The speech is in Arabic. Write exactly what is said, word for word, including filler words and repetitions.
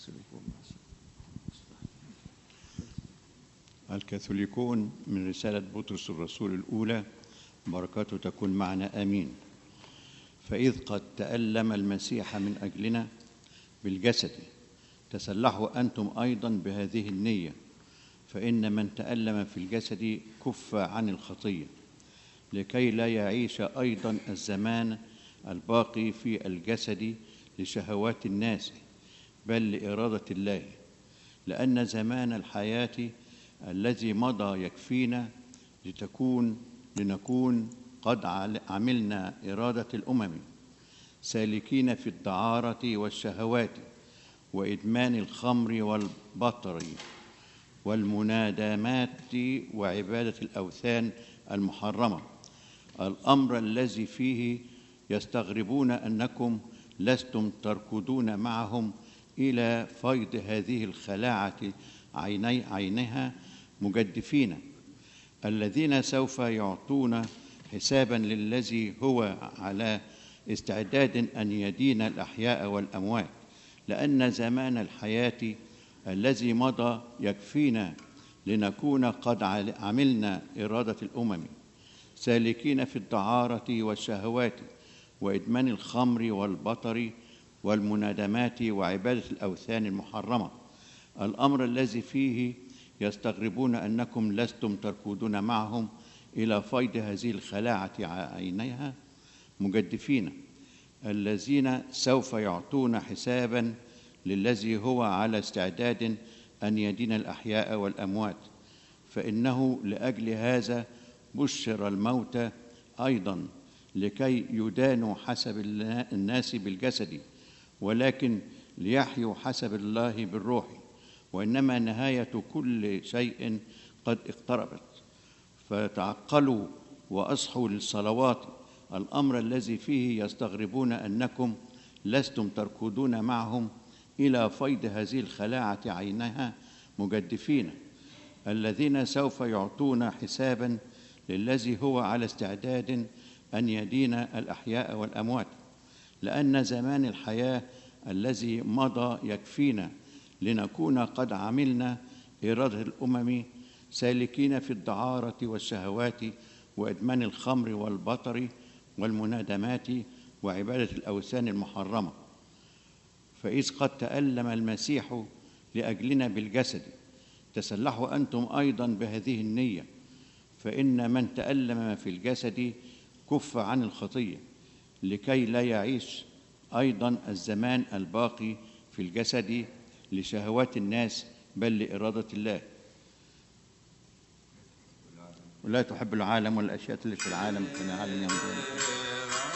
الكاثوليكون من رسالة بطرس الرسول الأولى، بركاته تكون معنا آمين. فإذ قد تألم المسيح من أجلنا بالجسد تسلحوا أنتم أيضا بهذه النية، فإن من تألم في الجسد كف عن الخطية، لكي لا يعيش أيضا الزمان الباقي في الجسد لشهوات الناس، بل لإرادة الله. لأن زمان الحياة الذي مضى يكفينا لتكون لنكون قد عملنا إرادة الأمم، سالكين في الدعارة والشهوات وإدمان الخمر والبطر والمنادمات وعبادة الأوثان المحرمة، الأمر الذي فيه يستغربون أنكم لستم تركضون معهم إلى فيض هذه الخلاعة عيني عينها مجدفين، الذين سوف يعطون حسابا للذي هو على استعداد أن يدين الأحياء والأموات. لأن زمان الحياة الذي مضى يكفينا لنكون قد عملنا إرادة الأمم، سالكين في الدعارة والشهوات وإدمان الخمر والبطر والمنادمات وعبادة الأوثان المحرمة، الأمر الذي فيه يستغربون أنكم لستم تركضون معهم إلى فيض هذه الخلاعة عينيها مجدفين، الذين سوف يعطون حسابا للذي هو على استعداد أن يدين الأحياء والأموات. فإنه لأجل هذا بشر الموتى أيضا، لكي يدانوا حسب الناس بالجسد، ولكن ليحيوا حسب الله بالروح. وإنما نهاية كل شيء قد اقتربت، فتعقلوا وأصحوا للصلوات، الأمر الذي فيه يستغربون أنكم لستم تركضون معهم إلى فيض هذه الخلاعة عينها مجدفين، الذين سوف يعطون حسابا للذي هو على استعداد أن يدين الأحياء والأموات. لأن زمان الحياة الذي مضى يكفينا لنكون قد عملنا إرادة الأمم، سالكين في الدعارة والشهوات وإدمان الخمر والبطر والمنادمات وعبادة الأوثان المحرمة. فإذ قد تألم المسيح لأجلنا بالجسد تسلحوا أنتم أيضا بهذه النية، فإن من تألم في الجسد كف عن الخطية، لكي لا يعيش أيضا الزمان الباقي في الجسد لشهوات الناس، بل لإرادة الله. ولا تحب العالم والأشياء التي في العالم، فإن العالم يمضي.